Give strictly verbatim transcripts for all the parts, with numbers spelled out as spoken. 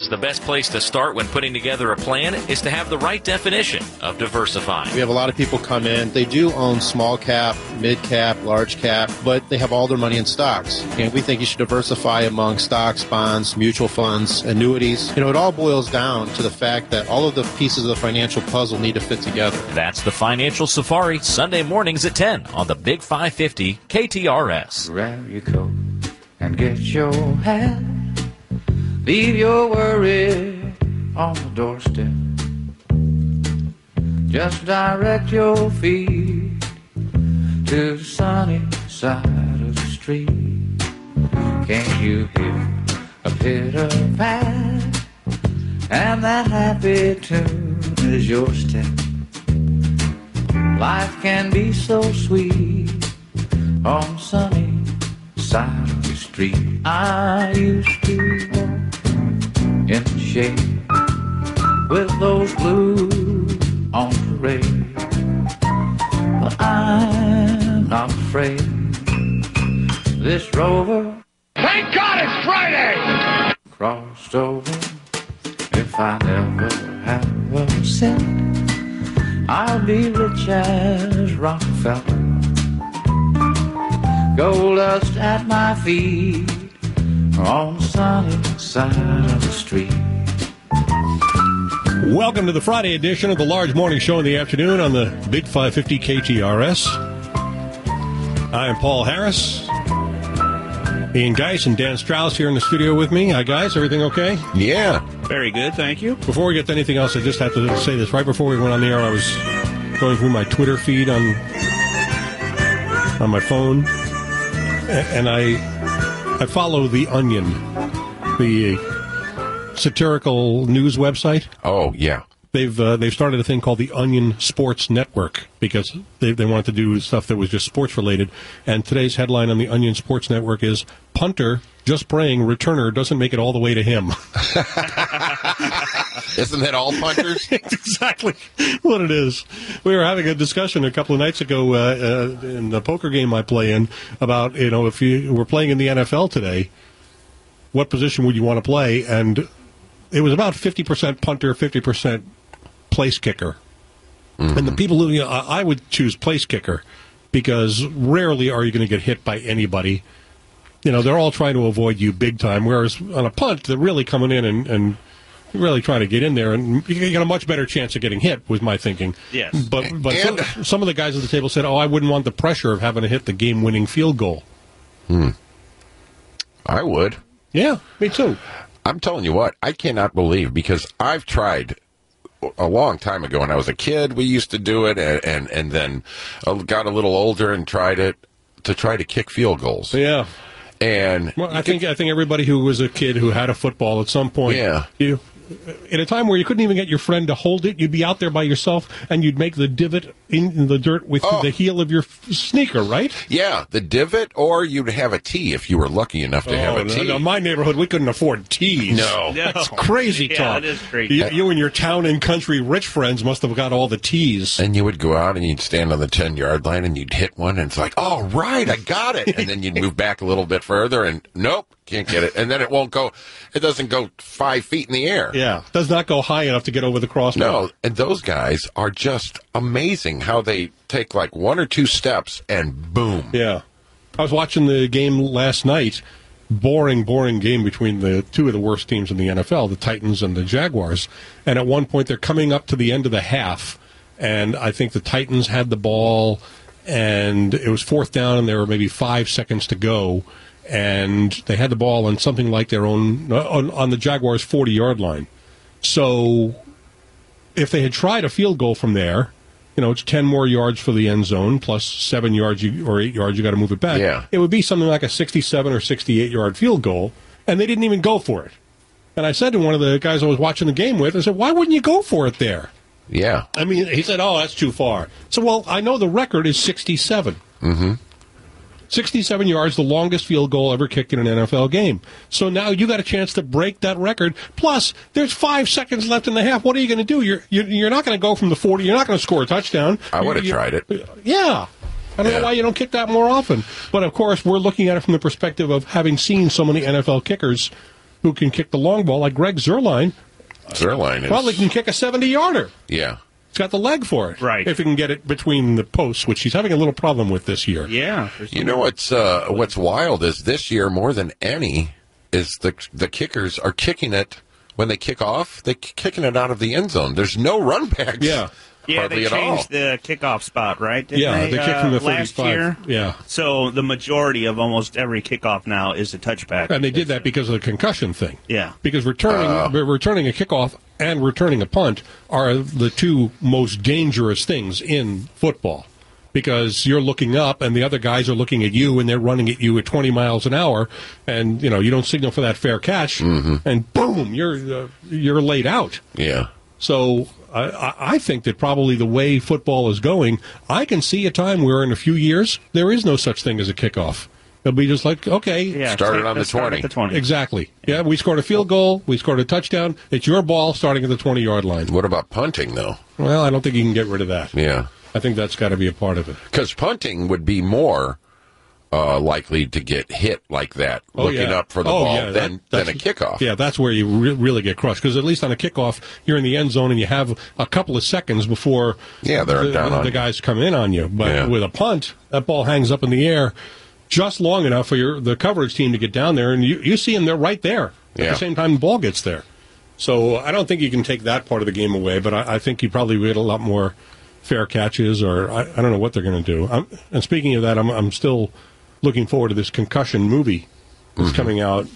The best place to start when putting together a plan is to have the right definition of diversifying. We have a lot of people come in. They do own small cap, mid cap, large cap, but they have all their money in stocks. And we think you should diversify among stocks, bonds, mutual funds, annuities. You know, it all boils down to the fact that all of the pieces of the financial puzzle need to fit together. That's the Financial Safari, Sunday mornings at ten on the Big five fifty K T R S. Grab your coat and get your hat. Leave your worry on the doorstep. Just direct your feet to the sunny side of the street. Can't you hear a pitter-pat? And that happy tune is your step. Life can be so sweet on the sunny side of the street. I used to walk in the shade with those blues on parade, but I'm not afraid. This rover, thank God it's Friday, crossed over. If I never have a cent, I'll be rich as Rockefeller. Gold dust at my feet on the sunny side of the street. Welcome to the Friday edition of the Large Morning Show in the afternoon on the Big five fifty K T R S. I am Paul Harris. Ian Geis and Dan Strauss here in the studio with me. Hi, guys. Everything okay? Yeah. Very good, thank you. Before we get to anything else, I just have to say this. Right before we went on the air, I was going through my Twitter feed on on my phone, and I I follow The Onion, the satirical news website. Oh, yeah. They've uh, they've started a thing called the Onion Sports Network because they they wanted to do stuff that was just sports related. And today's headline on the Onion Sports Network is "Punter just praying returner doesn't make it all the way to him." Isn't that all punters? Exactly what it is. We were having a discussion a couple of nights ago uh, uh, in the poker game I play in about, you know, if you were playing in the N F L today, what position would you want to play? And it was about fifty percent punter, fifty percent place kicker. Mm-hmm. And the people who, you know, I would choose place kicker because rarely are you going to get hit by anybody. You know, they're all trying to avoid you big time, whereas on a punt, they're really coming in and, and really trying to get in there, and you get a much better chance of getting hit, was my thinking. Yes. But, but and, some, some of the guys at the table said, oh, I wouldn't want the pressure of having to hit the game-winning field goal. Hmm. I would. Yeah, me too. I'm telling you what, I cannot believe, because I've tried a long time ago when I was a kid, we used to do it, and, and, and then got a little older and tried it to try to kick field goals. Yeah. And well, I think I think everybody who was a kid who had a football at some point, yeah. you, in a time where you couldn't even get your friend to hold it, you'd be out there by yourself, and you'd make the divot in the dirt with oh. the heel of your sneaker, right? Yeah, the divot, or you'd have a tee if you were lucky enough to oh, have a no, tee. No, in my neighborhood, we couldn't afford tees. No. no. That's crazy yeah, talk. that is crazy. You, you and your town and country rich friends must have got all the tees. And you would go out and you'd stand on the ten-yard line and you'd hit one, and it's like, oh, right, I got it. And then you'd move back a little bit further, and nope, can't get it. And then it won't go, it doesn't go five feet in the air. Yeah, does not go high enough to get over the crossbar. No, and those guys are just amazing how they take like one or two steps and boom. Yeah. I was watching the game last night. Boring, boring game between the two of the worst teams in the N F L, the Titans and the Jaguars. And at one point, they're coming up to the end of the half, and I think the Titans had the ball, and it was fourth down, and there were maybe five seconds to go, and they had the ball on something like their own, on, on the Jaguars' forty-yard line. So if they had tried a field goal from there, you know, it's ten more yards for the end zone, plus seven yards you, or eight yards, you got to move it back. Yeah. It would be something like a sixty-seven or sixty-eight-yard field goal, and they didn't even go for it. And I said to one of the guys I was watching the game with, I said, why wouldn't you go for it there? Yeah. I mean, he said, oh, that's too far. So, well, I know the record is sixty-seven. Mm-hmm. sixty-seven yards, the longest field goal ever kicked in an N F L game. So now you got a chance to break that record. Plus, there's five seconds left in the half. What are you going to do? You're you're, you're not going to go from the forty. You're not going to score a touchdown. I would have you, tried it. Yeah. I don't yeah. know why you don't kick that more often. But, of course, we're looking at it from the perspective of having seen so many N F L kickers who can kick the long ball, like Greg Zuerlein, Zuerlein is... probably can kick a seventy-yarder. Yeah. He's got the leg for it. Right. If he can get it between the posts, which he's having a little problem with this year. Yeah. You know what's uh, what's wild is this year more than any is the the kickers are kicking it when they kick off. They're kicking it out of the end zone. There's no run backs. Yeah. Yeah, hardly they at all. changed the kickoff spot, right? Didn't Yeah, they, they kick from the uh, last thirty-five. year. Yeah. So the majority of almost every kickoff now is a touchback. And they did that because of the concussion thing. Yeah. Because returning Uh. returning a kickoff and returning a punt are the two most dangerous things in football. Because you're looking up and the other guys are looking at you and they're running at you at twenty miles an hour, and you know you don't signal for that fair catch, Mm-hmm. and boom, you're uh, you're laid out. Yeah. So I, I- I think that probably the way football is going, I can see a time where in a few years there is no such thing as a kickoff. It'll be just like, okay, Yeah, Started start- on the start twenty. At the twenty. exactly. Yeah, we scored a field goal, we scored a touchdown. It's your ball starting at the twenty-yard line. What about punting, though? Well, I don't think you can get rid of that. Yeah. I think that's got to be a part of it. Because punting would be more uh, likely to get hit like that, Oh, looking yeah. up for the Oh, ball, yeah, than, that- than a that's- kickoff. Yeah, that's where you re- really get crushed. Because at least on a kickoff, you're in the end zone and you have a couple of seconds before Yeah, they're the, down on the you. guys come in on you. But Yeah. with a punt, that ball hangs up in the air just long enough for your the coverage team to get down there, and you, you see them, they're right there at Yeah. the same time the ball gets there. So I don't think you can take that part of the game away, but I, I think you probably get a lot more fair catches, or I, I don't know what they're going to do. I'm, and speaking of that, I'm, I'm still looking forward to this concussion movie that's Mm-hmm. coming out.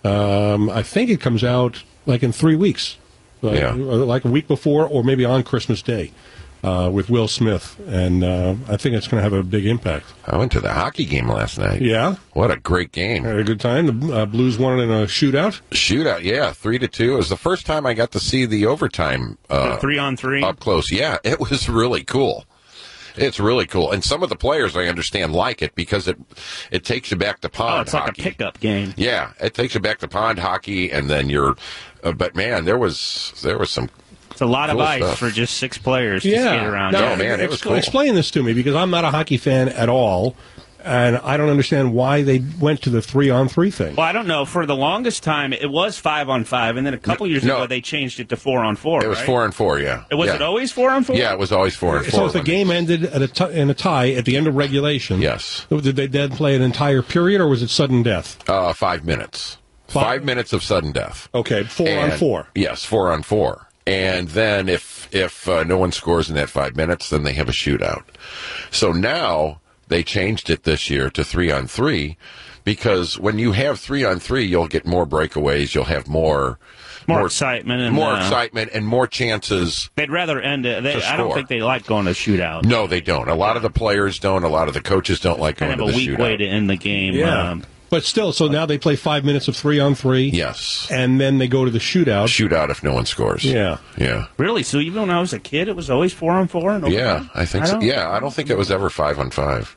Um, I think it comes out like in three weeks, like, Yeah. like a week before, or maybe on Christmas Day, uh, with Will Smith, and uh, I think it's going to have a big impact. I went to the hockey game last night. Yeah, What a great game. had a good time. The uh, Blues won in a shootout. Shootout, yeah, three to two. It was the first time I got to see the overtime uh, three on three. up close. Yeah, it was really cool. It's really cool, and some of the players I understand like it because it it takes you back to pond Oh, it's like hockey. a pickup game. Yeah, it takes you back to pond hockey, and then you're. Uh, but man, there was there was some. It's a lot Cool of ice stuff. for just six players to skate Yeah, around. Now, Oh, man, it was ex- cool. Explain this to me, because I'm not a hockey fan at all, and I don't understand why they went to the three-on-three thing. Well, I don't know. For the longest time, it was five on five, and then a couple years no. ago they changed it to four on four. It was right? four and four. Yeah. Was yeah. it always four on four? Yeah, it was always four and four. So if the when- game ended at a t- in a tie at the end of regulation, Yes. did they then play an entire period, or was it sudden death? Uh, five minutes. Five- Five minutes of sudden death. Okay, four on And- four. Yes, four on four. And then if if uh, no one scores in that five minutes, then they have a shootout. So now they changed it this year to three on three, because when you have three on three, you'll get more breakaways. You'll have more More excitement and, more uh, excitement, and more chances. They'd rather end it. They, To I don't score. think they like going to shootout. No, they don't. A lot of the players don't. A lot of the coaches don't like Kind going of to a the weak shootout. way to end the game. Um, But still, so now they play five minutes of three-on-three. Yes, And then they go to the shootout. shootout if no one scores. Yeah. yeah. really? So even when I was a kid, it was always four on four? And Yeah, overtime? I think so. don't- Yeah, I don't think it was ever five on five.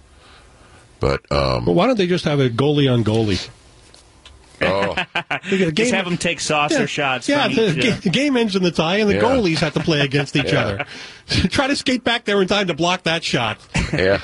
But um, Well, why don't they just have a goalie on goalie? oh, The Just have them take saucer Yeah. shots. Yeah, from the each, uh, ga- game ends in the tie, and the Yeah. goalies have to play against each Yeah. other. Try to skate back there in time to block that shot. yeah.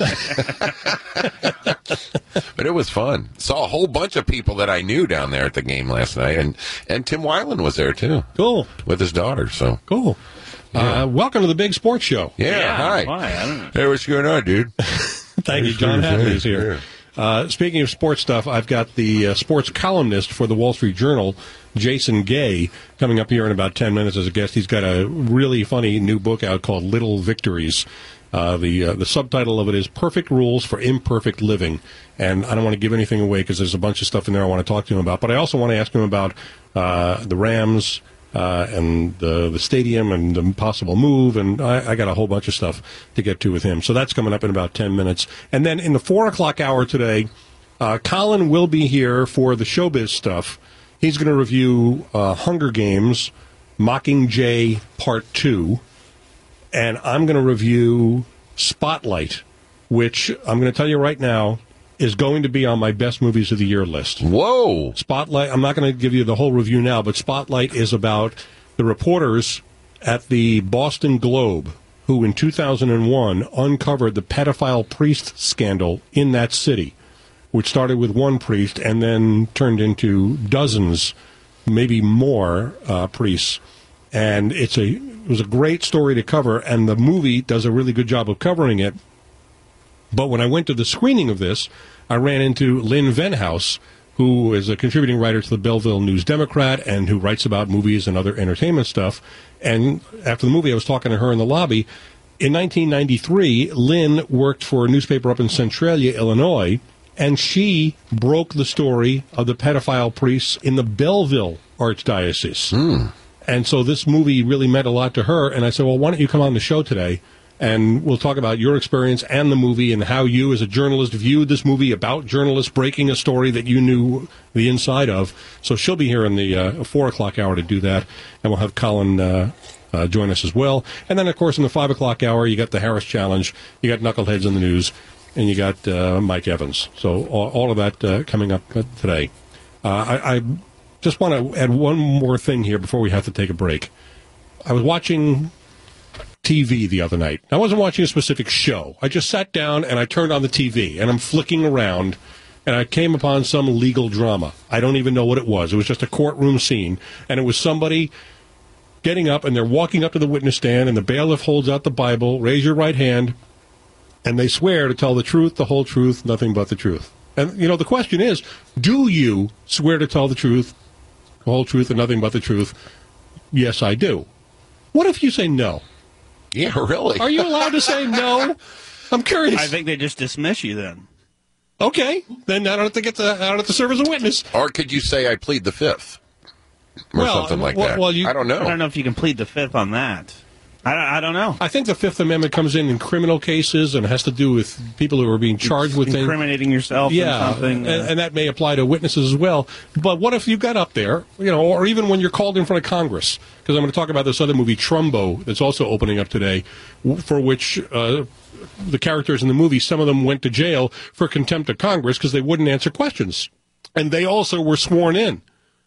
But it was fun. Saw a whole bunch of people that I knew down there at the game last night, and and Tim Weiland was there too Cool, with his daughter. So cool. Uh, welcome to the Big Sports Show. yeah, yeah, hi. Why? I don't know. Hey, what's going on, dude? Thank you, John Hadley's here. Uh, speaking of sports stuff, I've got the uh, sports columnist for the Wall Street Journal, Jason Gay, coming up here in about ten minutes as a guest. He's got a really funny new book out called Little Victories. Uh, the uh, the subtitle of it is Perfect Rules for Imperfect Living. And I don't want to give anything away because there's a bunch of stuff in there I want to talk to him about. But I also want to ask him about uh, the Rams uh, and the, the stadium and the possible move. And I, I got a whole bunch of stuff to get to with him. So that's coming up in about ten minutes. And then in the four o'clock hour today, uh, Colin will be here for the showbiz stuff. He's going to review uh, Hunger Games, Mockingjay Part two. And I'm going to review Spotlight, which I'm going to tell you right now is going to be on my best movies of the year list. Whoa. Spotlight, I'm not going to give you the whole review now, but Spotlight is about the reporters at the Boston Globe who in two thousand one uncovered the pedophile priest scandal in that city, which started with one priest and then turned into dozens, maybe more uh, priests. And it's a it was a great story to cover, and the movie does a really good job of covering it. But when I went to the screening of this, I ran into Lynn Venhouse, who is a contributing writer to the Belleville News-Democrat and who writes about movies and other entertainment stuff. And after the movie, I was talking to her in the lobby. In nineteen ninety-three, Lynn worked for a newspaper up in Centralia, Illinois, and she broke the story of the pedophile priests in the Belleville Archdiocese. Mm. And so this movie really meant a lot to her. And I said, well, why don't you come on the show today? And we'll talk about your experience and the movie and how you, as a journalist, viewed this movie about journalists breaking a story that you knew the inside of. So she'll be here in the uh, four o'clock hour to do that. And we'll have Colin uh, uh, join us as well. And then, of course, in the five o'clock hour, you got the Harris Challenge, you got Knuckleheads in the News, and you got uh, Mike Evans. So all, all of that uh, coming up today. Uh, I, I just want to add one more thing here before we have to take a break. I was watching T V the other night. I wasn't watching a specific show. I just sat down and I turned on the T V, and I'm flicking around, and I came upon some legal drama. I don't even know what it was. It was just a courtroom scene, and it was somebody getting up, and they're walking up to the witness stand, and the bailiff holds out the Bible, raise your right hand, and they swear to tell the truth, the whole truth, nothing but the truth. And, you know, the question is, do you swear to tell the truth, the whole truth, and nothing but the truth? Yes, I do. What if you say no? Yeah, really? Are you allowed to say no? I'm curious. I think they just dismiss you then. Okay, then I don't have to get to, I don't have to serve as a witness. Or could you say I plead the fifth? Or well, something like well, that. Well, you, I don't know. I don't know if you can plead the fifth on that. I don't, I don't know. I think the Fifth Amendment comes in in criminal cases and has to do with people who are being charged with things. Incriminating yourself yeah, in something. And, and that may apply to witnesses as well. But what if you got up there, you know, or even when you're called in front of Congress? Because I'm going to talk about this other movie, Trumbo, that's also opening up today, for which uh, the characters in the movie, some of them went to jail for contempt of Congress because they wouldn't answer questions. And they also were sworn in.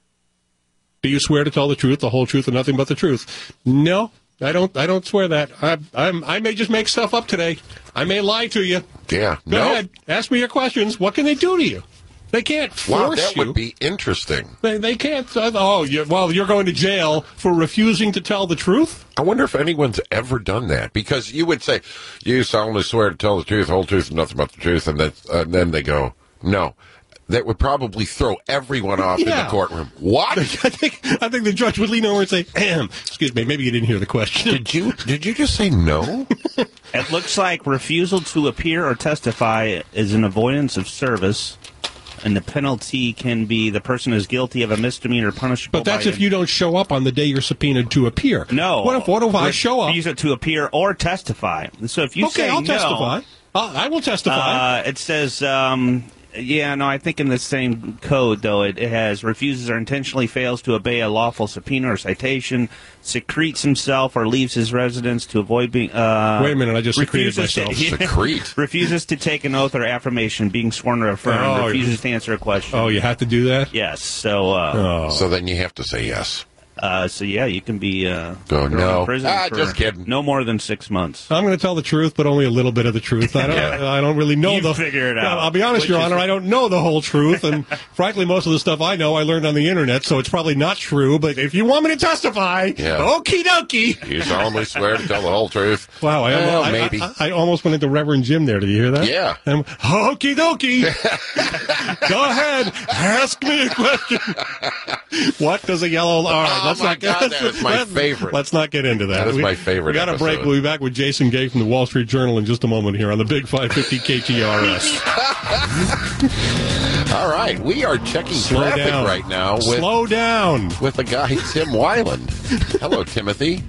Do you swear to tell the truth, the whole truth, and nothing but the truth? No. I don't. I don't swear that. I, I'm. I may just make stuff up today. I may lie to you. Yeah. Go no. ahead. Ask me your questions. What can they do to you? They can't force wow, that you. would be interesting. They. They can't. Uh, oh, you, well, you're going to jail for refusing to tell the truth. I wonder if anyone's ever done that, because you would say, "You solemnly swear to tell the truth, the whole truth, and nothing but the truth," and then, uh, then they go, "No." That would probably throw everyone off yeah. in the courtroom. What? I think I think the judge would lean over and say, Ahem. "Excuse me, maybe you didn't hear the question." Did you Did you just say no? It looks like refusal to appear or testify is an avoidance of service, and the penalty can be the person is guilty of a misdemeanor punishable. But that's by if you don't show up on the day you're subpoenaed to appear. No. What if what if I show up? Refusal to appear or testify. So if you okay, say I'll no, testify. Uh, I will testify. Uh, it says. Um, Yeah, no, I think in the same code, though, it, it has refuses or intentionally fails to obey a lawful subpoena or citation, secretes himself or leaves his residence to avoid being... Uh, Wait a minute, I just secreted myself. To, Secrete? Refuses to take an oath or affirmation, being sworn or affirmed, Oh, refuses to answer a question. Oh, you have to do that? Yes, so... Uh, Oh. So then you have to say yes. Uh, so, yeah, you can be uh, Go, thrown no. in prison Ah, for just kidding. no more than six months. I'm going to tell the truth, but only a little bit of the truth. I don't. Yeah. I don't really know You the. figure it out. I'll be honest, Which Your is- Honor. I don't know the whole truth, and frankly, most of the stuff I know I learned on the internet, so it's probably not true. But if you want me to testify, Yeah. okie dokie. You solemnly swear to tell the whole truth. Wow, I, Well, almost, I- maybe. I, I almost went into Reverend Jim there. Did you hear that? Yeah. And, okie dokie. Go ahead, ask me a question. What does a yellow? All right, Oh, let's my not. God, that is my let's- favorite. Let's not get into that. That is we, my favorite We got a break. episode. We'll be back with Jason Gay from the Wall Street Journal in just a moment here on the Big five fifty K T R S. All right, we are checking Slow traffic down. right now with Slow down. with the guy Tim Weiland. Hello, Timothy.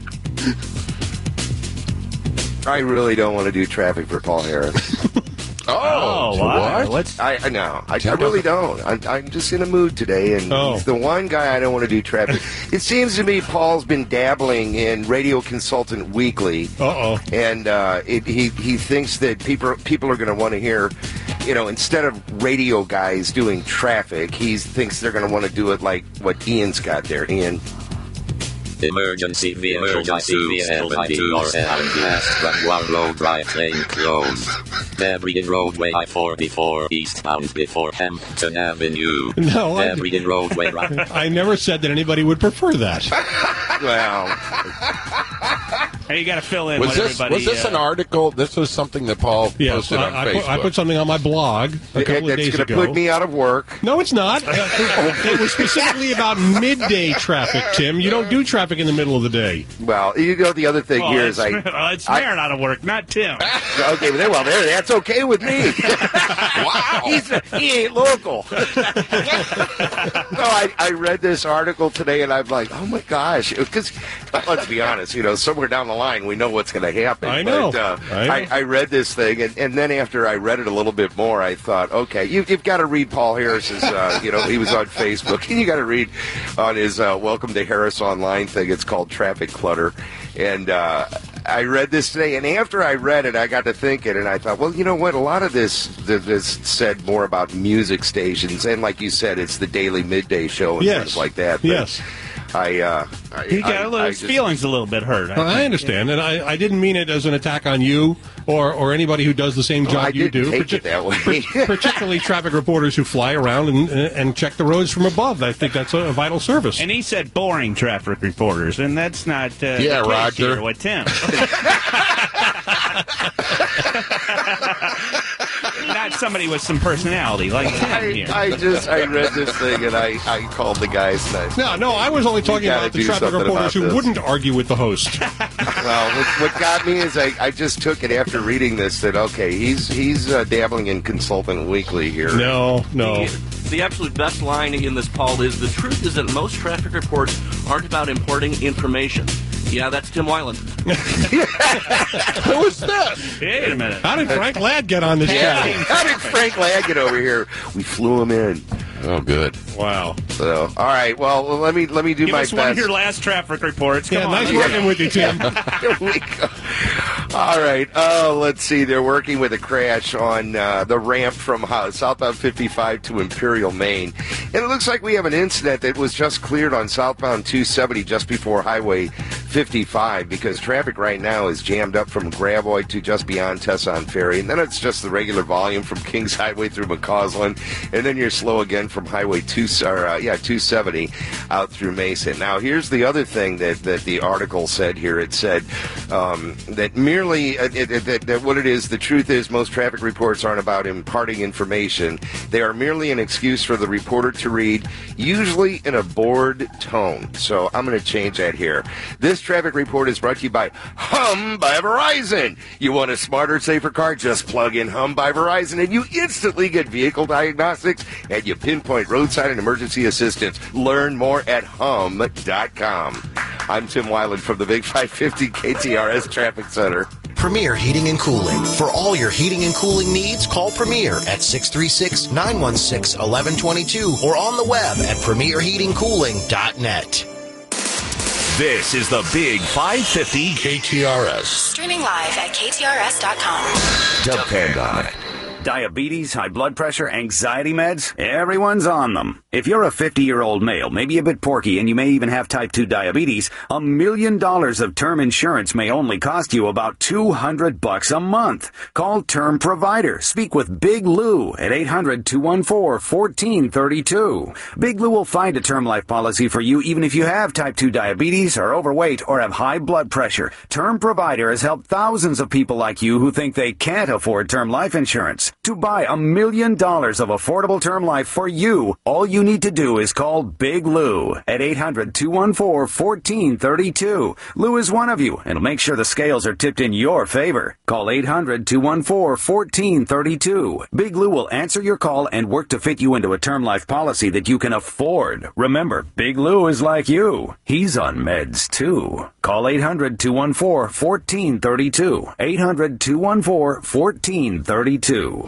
I really don't want to do traffic for Paul Harris. Oh, Oh, wow. what? What's I, I no, I, I Tell really us. don't. I'm, I'm just in a mood today, and Oh. he's the one guy I don't want to do traffic. It seems to me Paul's been dabbling in Radio Consultant Weekly, Uh oh. and uh, it, he he thinks that people people are going to want to hear, you know, instead of radio guys doing traffic, he thinks they're going to want to do it like what Ian's got there. Ian. Emergency vehicle by C V L by T R L past Vanguard Road Drive lane closed. Debridin Roadway I forty-four eastbound before Hampton Avenue. No, I, Debridin Roadway. I never said that anybody would prefer that. Well, hey, you got to fill in Was what this everybody... was this uh, an article? This was something that Paul Yes, posted on I, I, Facebook. put, I put something on my blog a couple of that's days going ago. to put me out of work. No, it's not. Uh, it was specifically about midday traffic, Tim. You don't do traffic in the middle of the day. Well, you know, the other thing well, here it's, is I. well, it's I- Marin out of work, not Tim. Okay, well, well, there, that's okay with me. Wow, He's a, he ain't local. No, I, I read this article today, and I'm like, oh my gosh, because let's be honest, you know, somewhere down the line, we know what's going to happen. I know. But, uh, I know. I, I read this thing, and, and then after I read it a little bit more, I thought, okay, you, you've got to read Paul Harris's. Uh, you know, he was on Facebook, and you got to read on his uh, Welcome to Harris Online thing. It's called Traffic Clutter, and. Uh, I read this today, and after I read it, I got to thinking, and I thought, well, you know what? A lot of this this said more about music stations, and like you said, it's the daily midday show and Yes. things like that. But Yes. I, uh, I, He got I, a little, I his just- feelings a little bit hurt. Well, I think. understand, and I, I didn't mean it as an attack on you or, or anybody who does the same job I you didn't do. take partic- it that way. par- particularly traffic reporters who fly around and, and check the roads from above. I think that's a vital service. And he said boring traffic reporters, and that's not uh, Yeah, the case Roger. here with Tim. Not somebody with some personality like Tim I, here. I just I read this thing and I, I called the guys. And I, No, no, I was only talking gotta about the do traffic something reporters about who this. wouldn't argue with the host. well, what, what got me is I, I just took it after reading this that okay, he's he's uh, dabbling in Consultant Weekly here. No, no. The, the absolute best line in this, Paul, is the truth is that most traffic reports aren't about importing information. Yeah, that's Tim Weiland. Who is this? Wait a minute. How did Frank Ladd get on this Yeah. channel? How did Frank Ladd get over here? We flew him in. Oh, good. Wow. So, all right. Well, let me let me do Give my us best. one of your last traffic reports. Come Yeah, on. nice working with you, Tim. Here we go. All right. Uh, let's see. They're working with a crash on uh, the ramp from uh, southbound fifty-five to Imperial, Maine. And it looks like we have an incident that was just cleared on southbound two seventy just before Highway fifty-five because traffic right now is jammed up from Gravois to just beyond Tesson Ferry. And then it's just the regular volume from Kings Highway through McCausland. And then you're slow again from Highway two, or, uh, yeah, two seventy out through Mason. Now, here's the other thing that, that the article said here. It said um, that merely, uh, it, it, that, that what it is, the truth is most traffic reports aren't about imparting information. They are merely an excuse for the reporter to read, usually in a bored tone. So I'm going to change that here. This traffic report is brought to you by Hum by Verizon. You want a smarter, safer car? Just plug in Hum by Verizon and you instantly get vehicle diagnostics and you pinpoint roadside and emergency assistance. Learn more at hum dot com. I'm Tim Weiland from the Big five fifty K T R S Traffic Center. Premier Heating and Cooling. For all your heating and cooling needs, call Premier at six three six, nine one six, one one two two or on the web at premier heating cooling dot net. This is the Big five fifty K T R S. Streaming live at K T R S dot com. Depend on it. Diabetes, high blood pressure, anxiety meds, everyone's on them. If you're a fifty-year-old male, maybe a bit porky, and you may even have type two diabetes, a million dollars of term insurance may only cost you about two hundred bucks a month. Call Term Provider. Speak with Big Lou at eight hundred, two one four, one four three two. Big Lou will find a term life policy for you even if you have type two diabetes, are overweight, or have high blood pressure. Term Provider has helped thousands of people like you who think they can't afford term life insurance. To buy a million dollars of affordable term life for you, all you need to do is call Big Lou at eight hundred, two one four, one four three two. Lou is one of you, and will make sure the scales are tipped in your favor. Call eight hundred, two one four, one four three two. Big Lou will answer your call and work to fit you into a term life policy that you can afford. Remember, Big Lou is like you. He's on meds, too. Call eight hundred, two one four, one four three two. eight hundred, two one four, one four three two.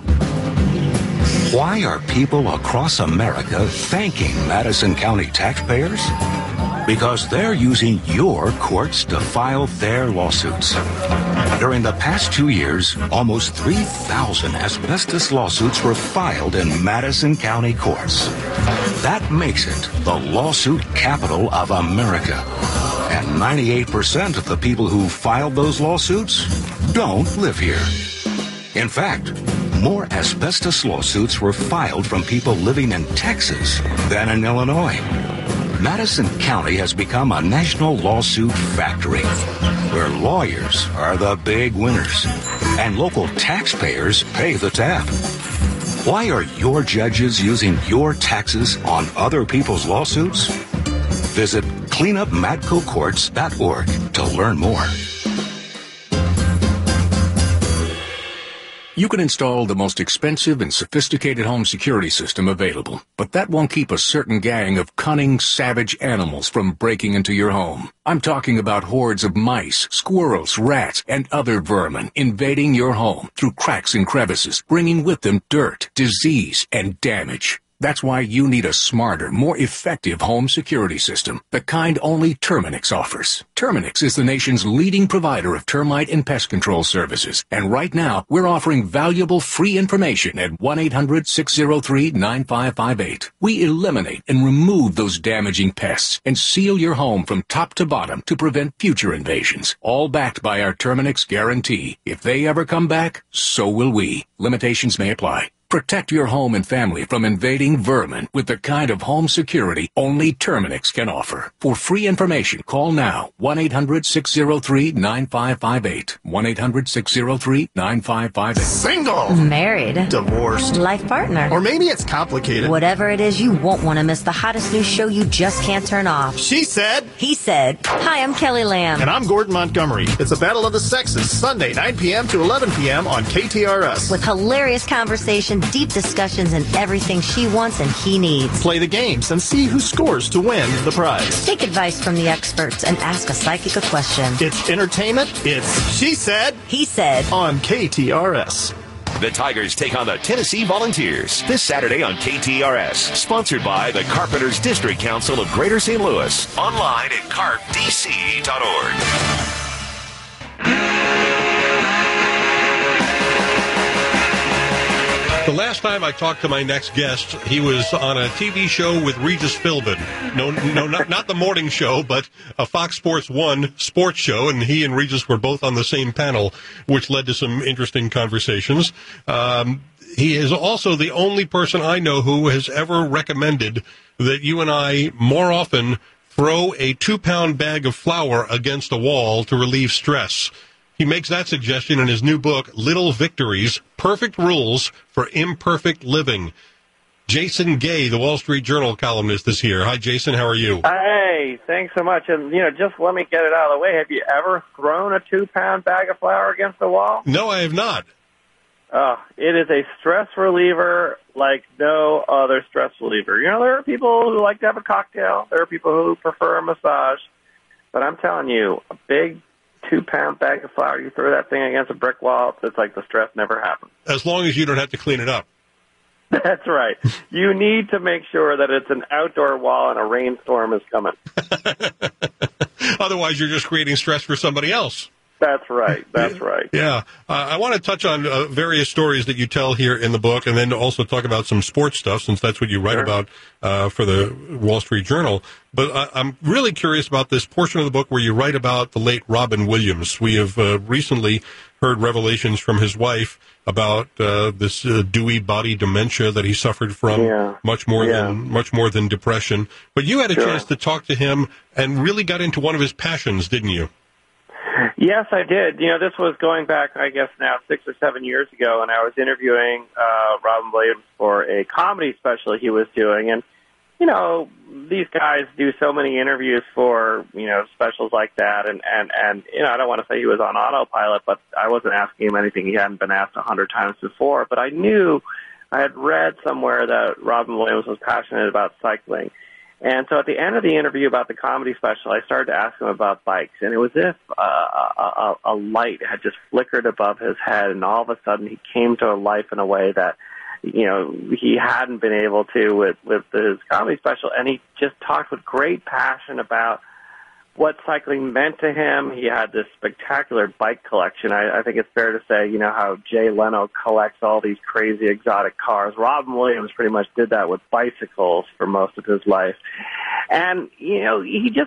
Why are people across America thanking Madison County taxpayers? Because they're using your courts to file their lawsuits. During the past two years, almost three thousand asbestos lawsuits were filed in Madison County courts. That makes it the lawsuit capital of America. And ninety-eight percent of the people who filed those lawsuits don't live here. In fact, more asbestos lawsuits were filed from people living in Texas than in Illinois. Madison County has become a national lawsuit factory where lawyers are the big winners and local taxpayers pay the tab. Why are your judges using your taxes on other people's lawsuits? Visit clean up madco courts dot org to learn more. You can install the most expensive and sophisticated home security system available, but that won't keep a certain gang of cunning, savage animals from breaking into your home. I'm talking about hordes of mice, squirrels, rats, and other vermin invading your home through cracks and crevices, bringing with them dirt, disease, and damage. That's why you need a smarter, more effective home security system, the kind only Terminix offers. Terminix is the nation's leading provider of termite and pest control services, and right now we're offering valuable free information at one eight hundred six oh three nine five five eight. We eliminate and remove those damaging pests and seal your home from top to bottom to prevent future invasions, all backed by our Terminix guarantee. If they ever come back, so will we. Limitations may apply. Protect your home and family from invading vermin with the kind of home security only Terminix can offer. For free information, call now, one eight hundred six oh three nine five five eight. one eight hundred six oh three nine five five eight. Single. Married. Divorced. Life partner. Or maybe it's complicated. Whatever it is, you won't want to miss the hottest new show you just can't turn off. She said. He said. Hi, I'm Kelly Lamb. And I'm Gordon Montgomery. It's a battle of the sexes, Sunday, nine p.m. to eleven p.m. on K T R S. With hilarious conversation, deep discussions, and everything she wants and he needs. Play the games and see who scores to win the prize. Take advice from the experts and ask a psychic a question. It's entertainment. It's She Said. He said. On K T R S. The Tigers take on the Tennessee Volunteers this Saturday on K T R S. Sponsored by the Carpenters District Council of Greater Saint Louis. Online at carp d c dot org. The last time I talked to my next guest, he was on a T V show with Regis Philbin. No, no, not, not the morning show, but a Fox Sports one sports show, and he and Regis were both on the same panel, which led to some interesting conversations. Um, he is also the only person I know who has ever recommended that you and I more often throw a two-pound bag of flour against a wall to relieve stress. He makes that suggestion in his new book, Little Victories, Perfect Rules for Imperfect Living. Jason Gay, the Wall Street Journal columnist, is here. Hi, Jason. How are you? Hey, thanks so much. And, you know, just let me get it out of the way. Have you ever thrown a two-pound bag of flour against the wall? No, I have not. Oh, it is a stress reliever like no other stress reliever. You know, there are people who like to have a cocktail. There are people who prefer a massage. But I'm telling you, a big two-pound bag of flour, you throw that thing against a brick wall, it's like the stress never happened. As long as you don't have to clean it up. That's right. You need to make sure that it's an outdoor wall and a rainstorm is coming. Otherwise, you're just creating stress for somebody else. That's right. That's right. Yeah. Uh, I want to touch on uh, various stories that you tell here in the book, and then also talk about some sports stuff, since that's what you write sure. about uh, for the Wall Street Journal. But I, I'm really curious about this portion of the book where you write about the late Robin Williams. We have uh, recently heard revelations from his wife about uh, this uh, Lewy body dementia that he suffered from, yeah. much more yeah. than much more than depression. But you had a sure. chance to talk to him and really got into one of his passions, didn't you? Yes, I did. You know, this was going back, I guess, now six or seven years ago, and I was interviewing uh, Robin Williams for a comedy special he was doing. And, you know, these guys do so many interviews for, you know, specials like that. And, and, and you know, I don't want to say he was on autopilot, but I wasn't asking him anything he hadn't been asked a hundred times before. But I knew, I had read somewhere that Robin Williams was passionate about cycling. And so at the end of the interview about the comedy special, I started to ask him about bikes. And it was as if uh, a, a light had just flickered above his head, and all of a sudden he came to life in a way that, you know, he hadn't been able to with, with his comedy special. And he just talked with great passion about what cycling meant to him. He had this spectacular bike collection. I, I think it's fair to say, you know, how Jay Leno collects all these crazy exotic cars. Robin Williams pretty much did that with bicycles for most of his life. And, you know, he just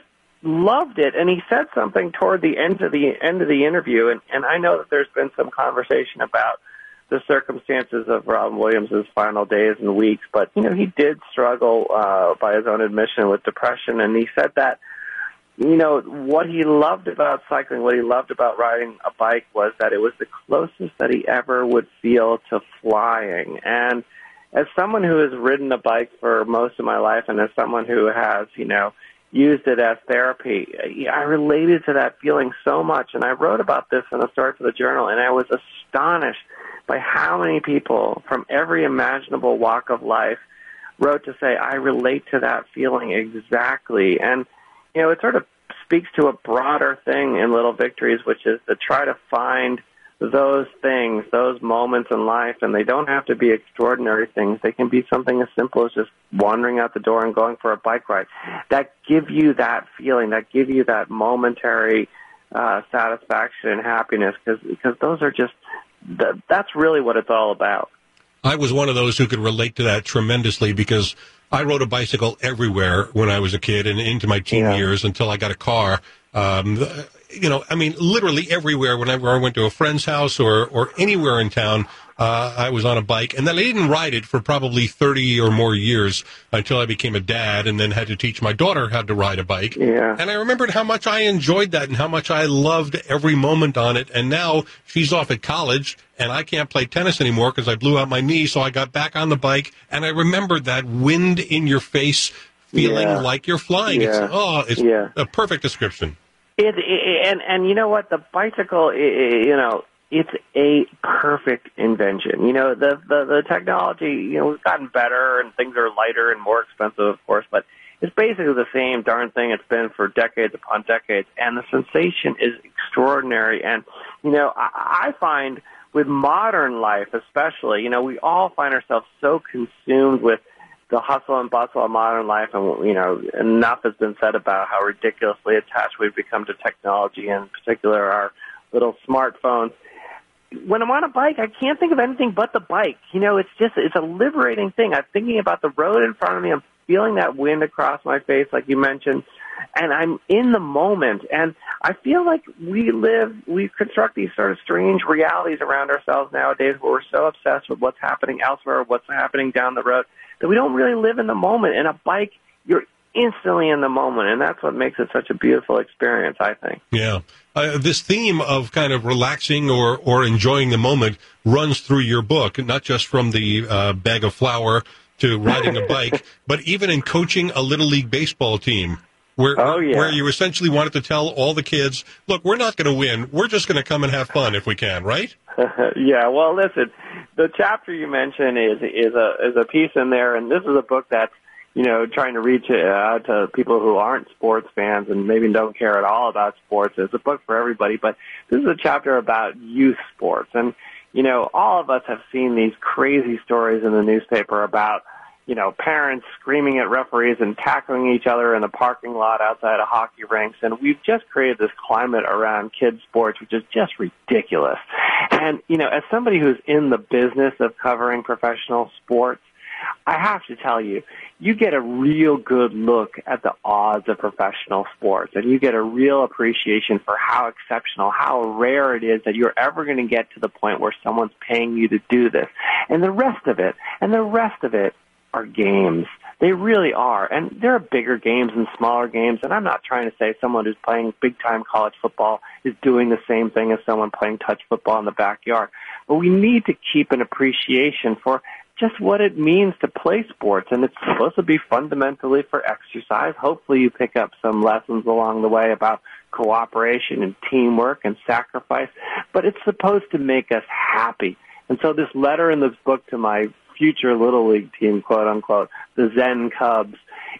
loved it, and he said something toward the end of the end of the interview, and, and I know that there's been some conversation about the circumstances of Robin Williams' final days and weeks, but, you know, he did struggle, uh, by his own admission, with depression, and he said that, you know, what he loved about cycling, what he loved about riding a bike was that it was the closest that he ever would feel to flying. And as someone who has ridden a bike for most of my life, and as someone who has, you know, used it as therapy, I related to that feeling so much. And I wrote about this in a story for the Journal, and I was astonished by how many people from every imaginable walk of life wrote to say, I relate to that feeling exactly. And, you know, it sort of speaks to a broader thing in Little Victories, which is to try to find those things, those moments in life, and they don't have to be extraordinary things. They can be something as simple as just wandering out the door and going for a bike ride, that give you that feeling, that give you that momentary uh, satisfaction and happiness, because because those are just, th- that's really what it's all about. I was one of those who could relate to that tremendously, because I rode a bicycle everywhere when I was a kid and into my teen yeah. years until I got a car. Um, you know, I mean, literally everywhere. Whenever I went to a friend's house or, or anywhere in town, uh, I was on a bike. And then I didn't ride it for probably thirty or more years until I became a dad and then had to teach my daughter how to ride a bike. Yeah. And I remembered how much I enjoyed that and how much I loved every moment on it. And now she's off at college and I can't play tennis anymore because I blew out my knee. So I got back on the bike and I remembered that wind in your face feeling yeah. like you're flying. Yeah. It's, oh, it's yeah. a perfect description. It, it and and you know what, the bicycle, it, you know, it's a perfect invention. You know, the, the the technology, you know, we've gotten better and things are lighter and more expensive, of course, but it's basically the same darn thing it's been for decades upon decades, and the sensation is extraordinary. And you know, I, I find with modern life, especially, you know, we all find ourselves so consumed with the hustle and bustle of modern life, and, you know, enough has been said about how ridiculously attached we've become to technology, and in particular our little smartphones. When I'm on a bike, I can't think of anything but the bike. You know, it's just, it's a liberating thing. I'm thinking about the road in front of me. I'm feeling that wind across my face, like you mentioned, and I'm in the moment. And I feel like we live, we construct these sort of strange realities around ourselves nowadays where we're so obsessed with what's happening elsewhere, what's happening down the road, that we don't really live in the moment. In a bike, you're instantly in the moment, and that's what makes it such a beautiful experience, I think. Yeah. Uh, this theme of kind of relaxing or, or enjoying the moment runs through your book, not just from the uh, bag of flour to riding a bike, but even in coaching a Little League baseball team, where, oh, yeah. where you essentially wanted to tell all the kids, look, we're not going to win. We're just going to come and have fun if we can, right? Yeah, well, listen, the chapter you mentioned is is a is a piece in there, and this is a book that's, you know, trying to reach out to people who aren't sports fans and maybe don't care at all about sports. It's a book for everybody, but this is a chapter about youth sports. And, you know, all of us have seen these crazy stories in the newspaper about, you know, parents screaming at referees and tackling each other in the parking lot outside of hockey rinks. And we've just created this climate around kids' sports, which is just ridiculous. And, you know, as somebody who's in the business of covering professional sports, I have to tell you, you get a real good look at the odds of professional sports, and you get a real appreciation for how exceptional, how rare it is that you're ever going to get to the point where someone's paying you to do this. And the rest of it, and the rest of it are games. They really are. And there are bigger games and smaller games, and I'm not trying to say someone who's playing big-time college football is doing the same thing as someone playing touch football in the backyard. But we need to keep an appreciation for just what it means to play sports, and it's supposed to be fundamentally for exercise. Hopefully you pick up some lessons along the way about cooperation and teamwork and sacrifice, but it's supposed to make us happy. And so this letter in this book to my future Little League team, quote unquote, the Zen Cubs,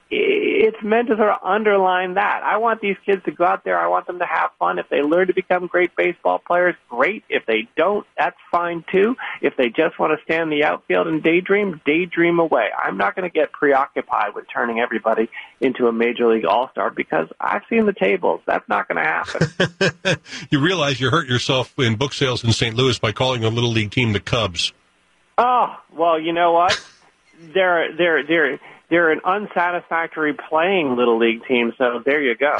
it's meant to sort of underline that. I want these kids to go out there. I want them to have fun. If they learn to become great baseball players, great. If they don't, that's fine too. If they just want to stand in the outfield and daydream, daydream away. I'm not going to get preoccupied with turning everybody into a Major League All-Star because I've seen the tables. That's not going to happen. You realize you hurt yourself in book sales in Saint Louis by calling a Little League team the Cubs. Oh, well, you know what? They're, they're, they're, they're an unsatisfactory playing Little League team, so there you go.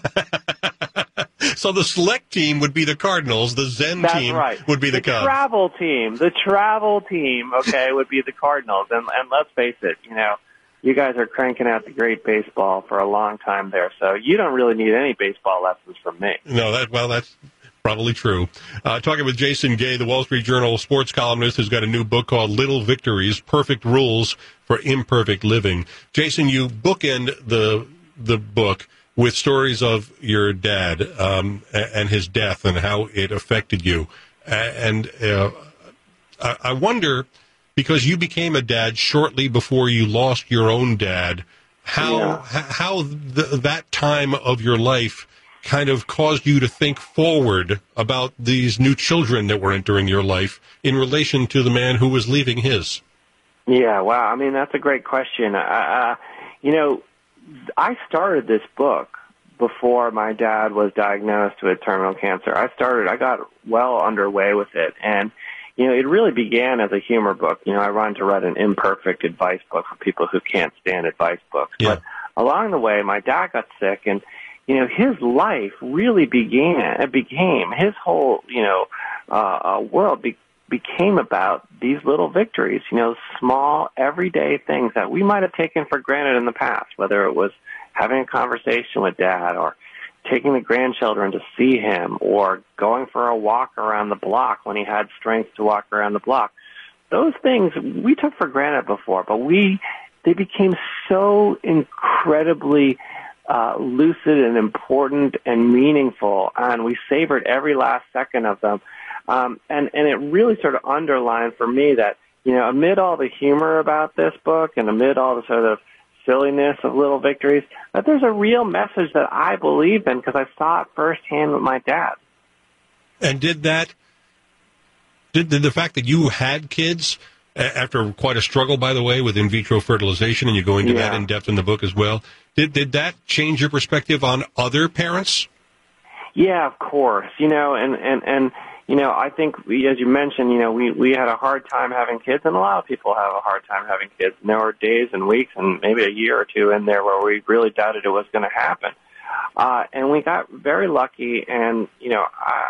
So the select team would be the Cardinals. The Zen That's team right. would be the, the Cubs. travel team. The travel team, okay, would be the Cardinals. And, and let's face it, you know, you guys are cranking out the great baseball for a long time there, so you don't really need any baseball lessons from me. No, that well, that's probably true. Uh, talking with Jason Gay, the Wall Street Journal sports columnist, who's got a new book called Little Victories, Perfect Rules for Imperfect Living. Jason, you bookend the the book with stories of your dad um, and his death and how it affected you. And uh, I wonder, because you became a dad shortly before you lost your own dad, how yeah. how the, that time of your life kind of caused you to think forward about these new children that were entering your life in relation to the man who was leaving his. Yeah, wow. I mean, that's a great question. Uh, you know, I started this book before my dad was diagnosed with terminal cancer. I started, I got well underway with it. And, you know, it really began as a humor book. You know, I wanted to write an imperfect advice book for people who can't stand advice books. Yeah. But along the way, my dad got sick, and, you know, his life really began, it became, his whole, you know, uh, world be, became about these little victories, you know, small, everyday things that we might have taken for granted in the past, whether it was having a conversation with dad or taking the grandchildren to see him or going for a walk around the block when he had strength to walk around the block. Those things we took for granted before, but we, they became so incredibly uh, lucid and important and meaningful, and we savored every last second of them. Um, and, and it really sort of underlined for me that, you know, amid all the humor about this book and amid all the sort of silliness of little victories, that there's a real message that I believe in because I saw it firsthand with my dad. And did that, did, did the fact that you had kids, after quite a struggle, by the way, with in vitro fertilization, and you go into yeah. that in depth in the book as well, did, did that change your perspective on other parents? Yeah, of course. You know, and, and, and, you know, I think, we, as you mentioned, you know, we, we had a hard time having kids, and a lot of people have a hard time having kids. And there were days and weeks and maybe a year or two in there where we really doubted it was going to happen. Uh, and we got very lucky, and, you know,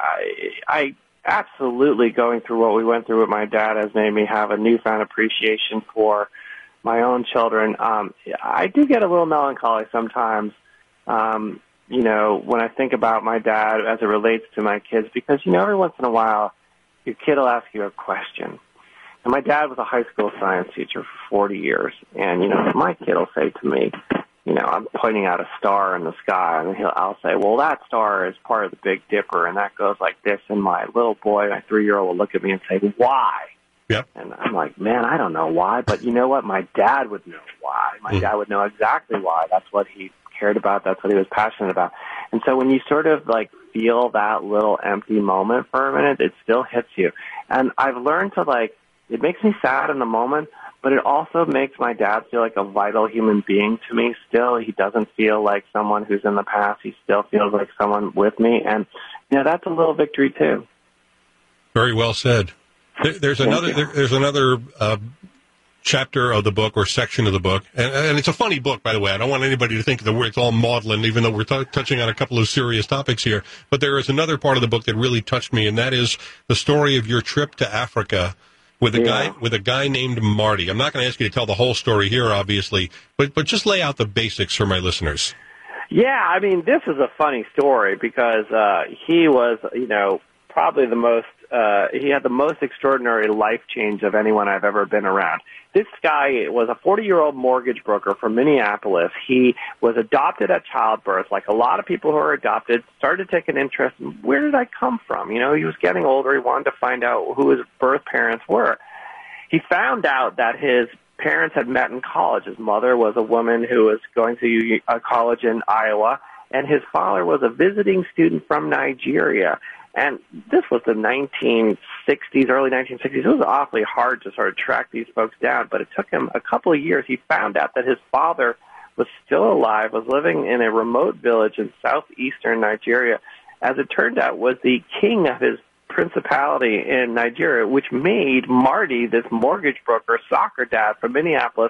I, I absolutely going through what we went through with my dad has made me have a newfound appreciation for my own children. Um, I do get a little melancholy sometimes, um, you know, when I think about my dad as it relates to my kids, because, you know, every once in a while, your kid will ask you a question. And my dad was a high school science teacher for forty years. And, you know, my kid will say to me, you know, I'm pointing out a star in the sky, and he'll, I'll say, well, that star is part of the Big Dipper, and that goes like this. And my little boy, my three-year-old, will look at me and say, why? Yep. And I'm like, man, I don't know why, but you know what? My dad would know why. My mm. dad would know exactly why. That's what he cared about. That's what he was passionate about. And so when you sort of like feel that little empty moment for a minute, it still hits you. And I've learned to like, it makes me sad in the moment, but it also makes my dad feel like a vital human being to me still. He doesn't feel like someone who's in the past. He still feels like someone with me. And, you know, that's a little victory too. Very well said. There, there's, another, there, there's another, uh, chapter of the book or section of the book, and, and it's a funny book, by the way. I don't want anybody to think that it's all maudlin, even though we're t- touching on a couple of serious topics here. But there is another part of the book that really touched me, and that is the story of your trip to Africa with a yeah. guy with a guy named Marty. I'm not going to ask you to tell the whole story here, obviously, but but just lay out the basics for my listeners. Yeah, I mean, this is a funny story because uh, he was, you know, probably the most. Uh, he had the most extraordinary life change of anyone I've ever been around. This guy was a forty-year-old mortgage broker from Minneapolis. He was adopted at childbirth. Like a lot of people who are adopted, started to take an interest in where did I come from? You know, he was getting older. He wanted to find out who his birth parents were. He found out that his parents had met in college. His mother was a woman who was going to a college in Iowa, and his father was a visiting student from Nigeria. And this was the nineteen sixties, early nineteen sixties. It was awfully hard to sort of track these folks down, but it took him a couple of years. He found out that his father was still alive, was living in a remote village in southeastern Nigeria. As it turned out, was the king of his principality in Nigeria, which made Marty, this mortgage broker, soccer dad from Minneapolis,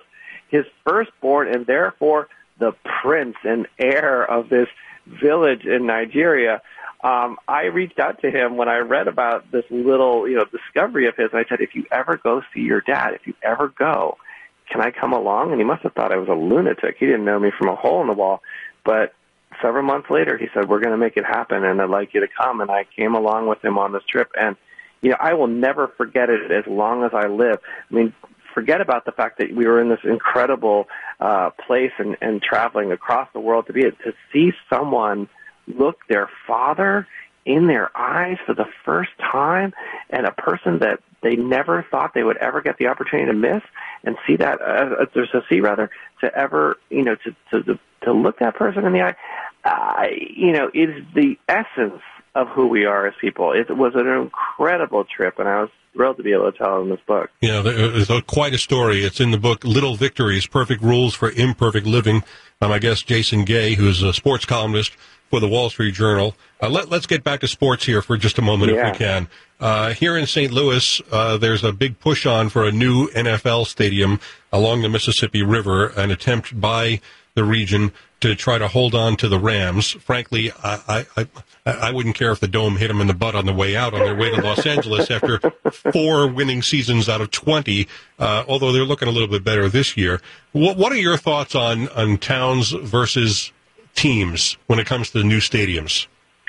his firstborn and therefore the prince and heir of this village in Nigeria. Um, I reached out to him when I read about this little, you know, discovery of his, and I said, if you ever go see your dad, if you ever go, can I come along? And he must have thought I was a lunatic. He didn't know me from a hole in the wall. But several months later, he said, we're going to make it happen, and I'd like you to come. And I came along with him on this trip. And, you know, I will never forget it as long as I live. I mean, forget about the fact that we were in this incredible uh, place and, and traveling across the world to be it, to see someone look their father in their eyes for the first time, and a person that they never thought they would ever get the opportunity to miss, and see that, uh, to see rather, to ever, you know, to, to, to look that person in the eye, uh, you know, is the essence of who we are as people. It was an incredible trip, and I was thrilled to be able to tell it in this book. Yeah, it's quite a story. It's in the book Little Victories, Perfect Rules for Imperfect Living. Um, I guess Jason Gay, who's a sports columnist for the Wall Street Journal. Uh, let, let's get back to sports here for just a moment, yeah. if we can. Uh, here in Saint Louis, uh, there's a big push on for a new N F L stadium along the Mississippi River, an attempt by the region to try to hold on to the Rams. Frankly, I, I, I, I wouldn't care if the dome hit them in the butt on the way out on their way to Los Angeles after four winning seasons out of twenty, uh, although they're looking a little bit better this year. What, what are your thoughts on, on towns versus teams when it comes to the new stadiums?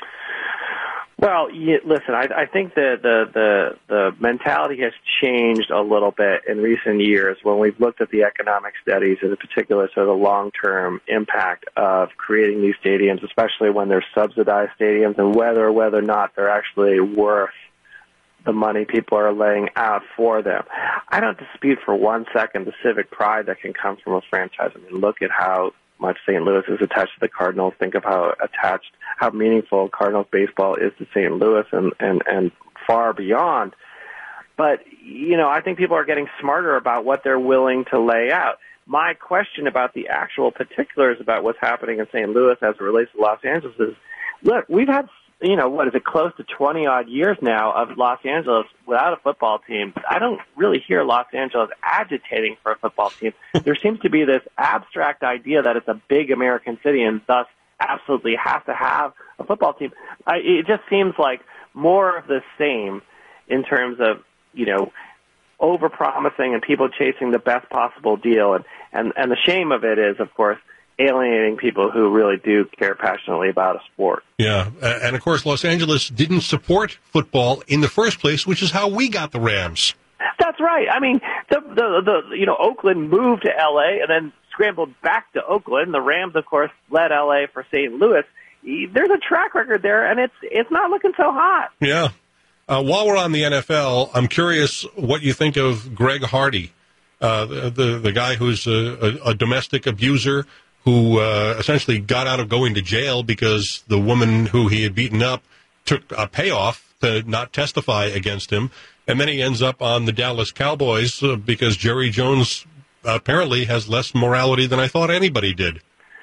Well, yeah, listen, I, I think the, the, the, the mentality has changed a little bit in recent years when we've looked at the economic studies, and in particular, so the long-term impact of creating these stadiums, especially when they're subsidized stadiums, and whether or whether or not they're actually worth the money people are laying out for them. I don't dispute for one second the civic pride that can come from a franchise. I mean, look at how much Saint Louis is attached to the Cardinals. Think of how attached, how meaningful Cardinals baseball is to Saint Louis and, and, and far beyond. But, you know, I think people are getting smarter about what they're willing to lay out. My question about the actual particulars about what's happening in Saint Louis as it relates to Los Angeles is, look, we've had, you know, what is it, close to twenty-odd years now of Los Angeles without a football team. I don't really hear Los Angeles agitating for a football team. There seems to be this abstract idea that it's a big American city and thus absolutely has to have a football team. I, it just seems like more of the same in terms of, you know, over-promising and people chasing the best possible deal. And, and, and the shame of it is, of course, alienating people who really do care passionately about a sport. Yeah, and of course, Los Angeles didn't support football in the first place, which is how we got the Rams. That's right. I mean, the the, the you know, Oakland moved to L A and then scrambled back to Oakland. The Rams, of course, led L A for Saint Louis. There's a track record there, and it's it's not looking so hot. Yeah. Uh, while we're on the N F L, I'm curious what you think of Greg Hardy, uh, the, the the guy who's a, a, a domestic abuser, who uh, essentially got out of going to jail because the woman who he had beaten up took a payoff to not testify against him. And then he ends up on the Dallas Cowboys uh, because Jerry Jones apparently has less morality than I thought anybody did.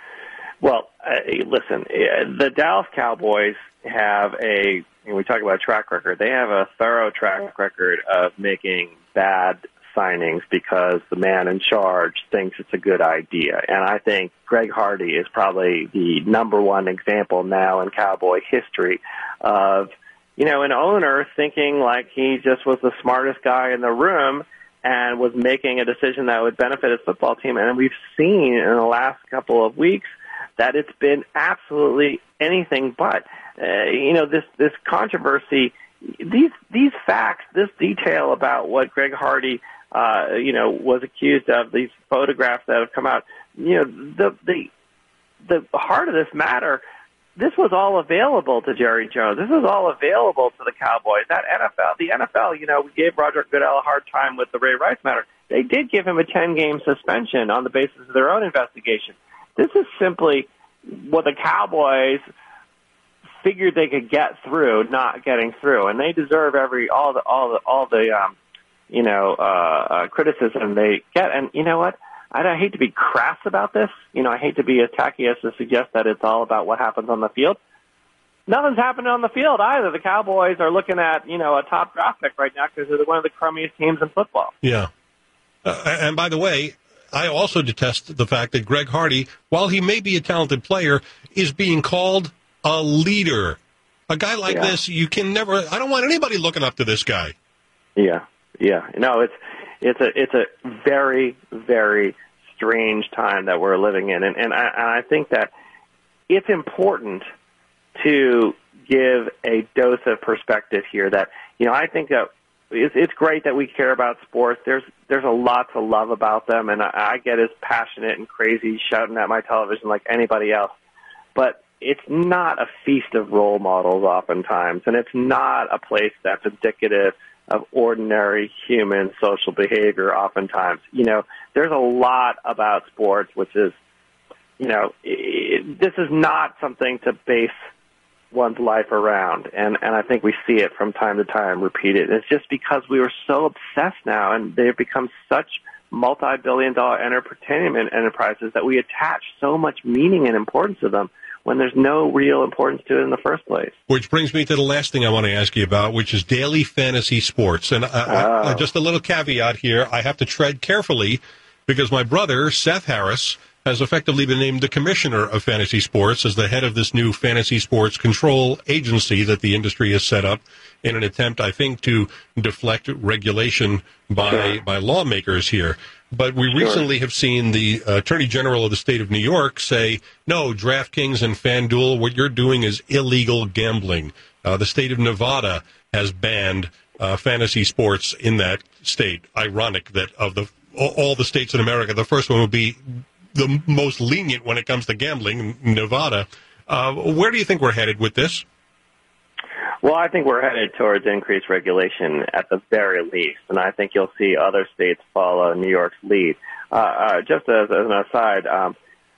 Well, uh, listen, uh, the Dallas Cowboys have a, when we talk about track record, they have a thorough track record of making bad signings because the man in charge thinks it's a good idea. And I think Greg Hardy is probably the number one example now in Cowboy history of, you know, an owner thinking like he just was the smartest guy in the room and was making a decision that would benefit his football team. And we've seen in the last couple of weeks that it's been absolutely anything but. Uh, you know, this, this controversy, these, these facts, this detail about what Greg Hardy Uh, you know, was accused of, these photographs that have come out. You know, the the the heart of this matter, this was all available to Jerry Jones. This was all available to the Cowboys. That N F L, the N F L, you know, we gave Roger Goodell a hard time with the Ray Rice matter. They did give him a ten-game suspension on the basis of their own investigation. This is simply what the Cowboys figured they could get through, not getting through, and they deserve every all the all the all the um, you know, uh, uh, criticism they get. And you know what? I, I hate to be crass about this. You know, I hate to be as tacky as to suggest that it's all about what happens on the field. Nothing's happening on the field either. The Cowboys are looking at, you know, a top draft pick right now because they're one of the crummiest teams in football. Yeah. Uh, and by the way, I also detest the fact that Greg Hardy, while he may be a talented player, is being called a leader. A guy like Yeah. this, you can never. I don't want anybody looking up to this guy. Yeah, yeah. No, it's it's a it's a very very strange time that we're living in, and and I, and I think that it's important to give a dose of perspective here. That you know, I think that it's, it's great that we care about sports. There's there's a lot to love about them, and I, I get as passionate and crazy shouting at my television like anybody else. But it's not a feast of role models oftentimes, and it's not a place that's indicative of ordinary human social behavior oftentimes. You know, there's a lot about sports which is, you know, it, this is not something to base one's life around, and, and I think we see it from time to time repeated. It's just because we are so obsessed now, and they've become such multi-billion dollar entertainment enterprises that we attach so much meaning and importance to them when there's no real importance to it in the first place. Which brings me to the last thing I want to ask you about, which is daily fantasy sports. And I, I, just a little caveat here, I have to tread carefully because my brother, Seth Harris, has effectively been named the commissioner of fantasy sports as the head of this new fantasy sports control agency that the industry has set up in an attempt, I think, to deflect regulation by, sure. by lawmakers here. But we Sure. recently have seen the uh, Attorney General of the state of New York say, no, DraftKings and FanDuel, what you're doing is illegal gambling. Uh, the state of Nevada has banned uh, fantasy sports in that state. Ironic that of the all the states in America, the first one would be the most lenient when it comes to gambling, Nevada. Uh, where do you think we're headed with this? Well, I think we're headed towards increased regulation at the very least, and I think you'll see other states follow New York's lead. Uh, uh, just as, as an aside, um,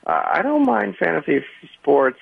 I don't mind fantasy sports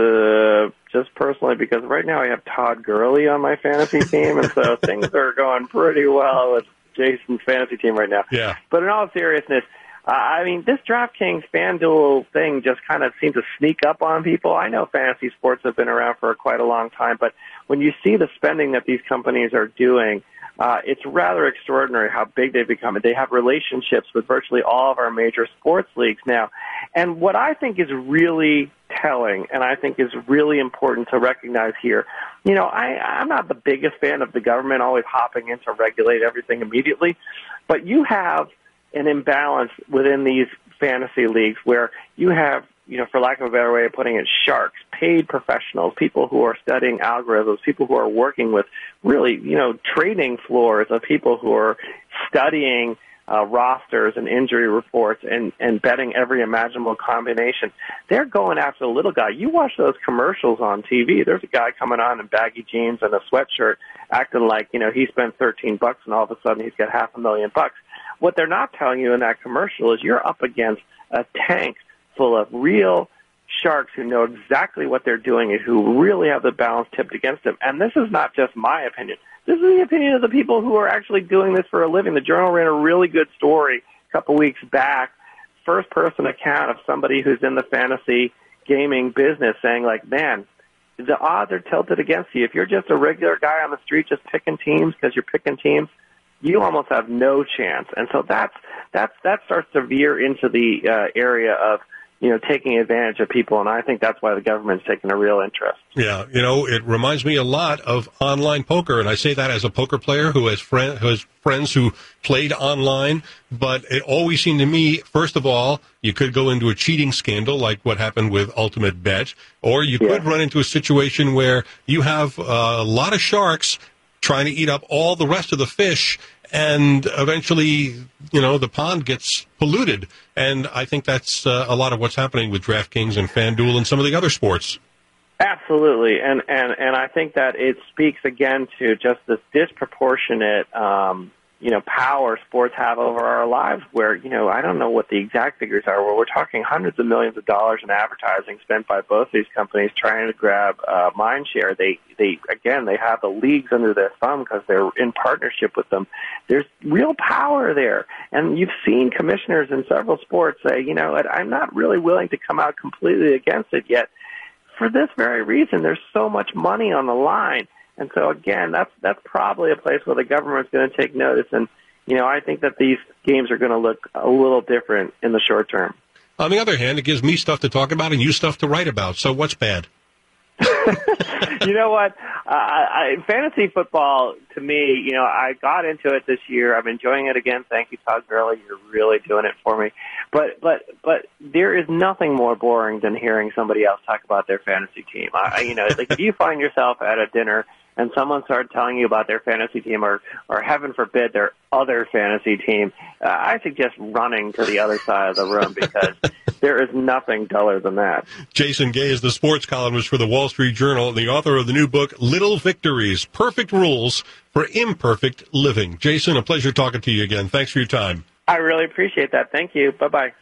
uh, just personally because right now I have Todd Gurley on my fantasy team, and so things are going pretty well with Jason's fantasy team right now. Yeah. But in all seriousness, Uh, I mean, this DraftKings FanDuel thing just kind of seems to sneak up on people. I know fantasy sports have been around for quite a long time, but when you see the spending that these companies are doing, uh, it's rather extraordinary how big they've become. They have relationships with virtually all of our major sports leagues now. And what I think is really telling, and I think is really important to recognize here, you know, I, I'm not the biggest fan of the government always hopping in to regulate everything immediately, but you have an imbalance within these fantasy leagues where you have, you know, for lack of a better way of putting it, sharks, paid professionals, people who are studying algorithms, people who are working with really, you know, trading floors of people who are studying uh, rosters and injury reports and, and betting every imaginable combination. They're going after the little guy. You watch those commercials on T V. There's a guy coming on in baggy jeans and a sweatshirt acting like, you know, he spent thirteen bucks and all of a sudden he's got half a million bucks. What they're not telling you in that commercial is you're up against a tank full of real sharks who know exactly what they're doing and who really have the balance tipped against them. And this is not just my opinion. This is the opinion of the people who are actually doing this for a living. The Journal ran a really good story a couple weeks back, first-person account of somebody who's in the fantasy gaming business saying, like, man, the odds are tilted against you. If you're just a regular guy on the street just picking teams because you're picking teams, you almost have no chance. And so that's that's that starts to veer into the uh, area of, you know, taking advantage of people, and I think that's why the government's taking a real interest. Yeah, you know, it reminds me a lot of online poker, and I say that as a poker player who has, friend, who has friends who played online, but it always seemed to me, first of all, you could go into a cheating scandal like what happened with Ultimate Bet, or you Yeah. could run into a situation where you have a lot of sharks trying to eat up all the rest of the fish, and eventually, you know, the pond gets polluted. And I think that's uh, a lot of what's happening with DraftKings and FanDuel and some of the other sports. Absolutely, and, and, and I think that it speaks again to just this disproportionate, um, you know, power sports have over our lives where, you know, I don't know what the exact figures are, where we're talking hundreds of millions of dollars in advertising spent by both these companies trying to grab uh, mind share. They, they, again, they have the leagues under their thumb because they're in partnership with them. There's real power there. And you've seen commissioners in several sports say, you know, I'm not really willing to come out completely against it yet. For this very reason, there's so much money on the line. And so, again, that's that's probably a place where the government's going to take notice. And, you know, I think that these games are going to look a little different in the short term. On the other hand, it gives me stuff to talk about and you stuff to write about. So what's bad? You know what? Uh, I, fantasy football, to me, you know, I got into it this year. I'm enjoying it again. Thank you, Todd Gurley. You're really doing it for me. But but but there is nothing more boring than hearing somebody else talk about their fantasy team. I, you know, like if you find yourself at a dinner and someone started telling you about their fantasy team, or, or heaven forbid, their other fantasy team, uh, I suggest running to the other side of the room because there is nothing duller than that. Jason Gay is the sports columnist for the Wall Street Journal and the author of the new book, Little Victories, Perfect Rules for Imperfect Living. Jason, a pleasure talking to you again. Thanks for your time. I really appreciate that. Thank you. Bye-bye.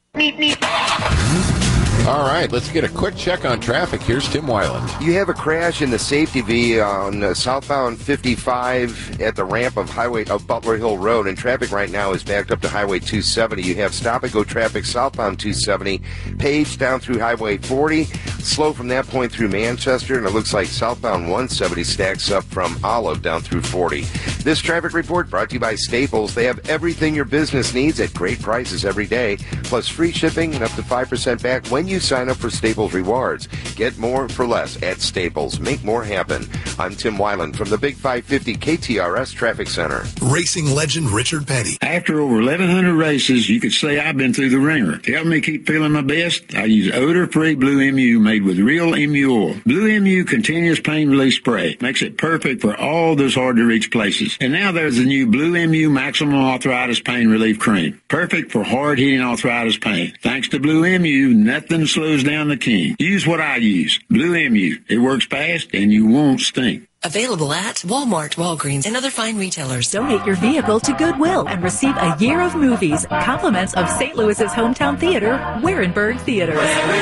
All right, let's get a quick check on traffic. Here's Tim Weiland. You have a crash in the safety V on uh, southbound fifty-five at the ramp of Highway of Butler Hill Road, and traffic right now is backed up to Highway two seventy. You have stop-and-go traffic southbound two seventy, Page down through Highway forty, slow from that point through Manchester, and it looks like southbound one seventy stacks up from Olive down through forty. This traffic report brought to you by Staples. They have everything your business needs at great prices every day, plus free shipping and up to five percent back when you sign up for Staples Rewards. Get more for less at Staples. Make more happen. I'm Tim Weiland from the Big five fifty K T R S Traffic Center. Racing legend Richard Petty. After over eleven hundred races, you could say I've been through the ringer. To help me keep feeling my best, I use odor-free Blue M U made with real M U oil. Blue M U continuous pain relief spray makes it perfect for all those hard-to-reach places. And now there's the new Blue M U Maximum Arthritis Pain Relief Cream. Perfect for hard-hitting arthritis pain. Thanks to Blue M U, nothing slows down the king. Use what I use. Blue M U. It works fast and you won't stink. Available at Walmart, Walgreens, and other fine retailers. Donate your vehicle to Goodwill and receive a year of movies. Compliments of Saint Louis's hometown theater, Warenberg Theaters.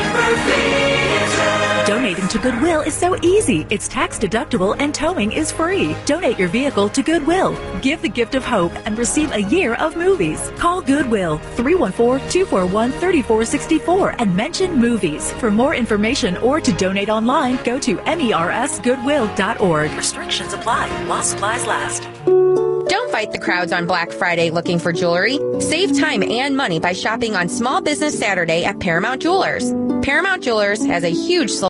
Donating to Goodwill is so easy. It's tax deductible and towing is free. Donate your vehicle to Goodwill. Give the gift of hope and receive a year of movies. Call Goodwill three one four, two four one, three four six four and mention movies. For more information or to donate online, go to mers goodwill dot org. Restrictions apply while supplies last. Don't fight the crowds on Black Friday looking for jewelry. Save time and money by shopping on Small Business Saturday at Paramount Jewelers. Paramount Jewelers has a huge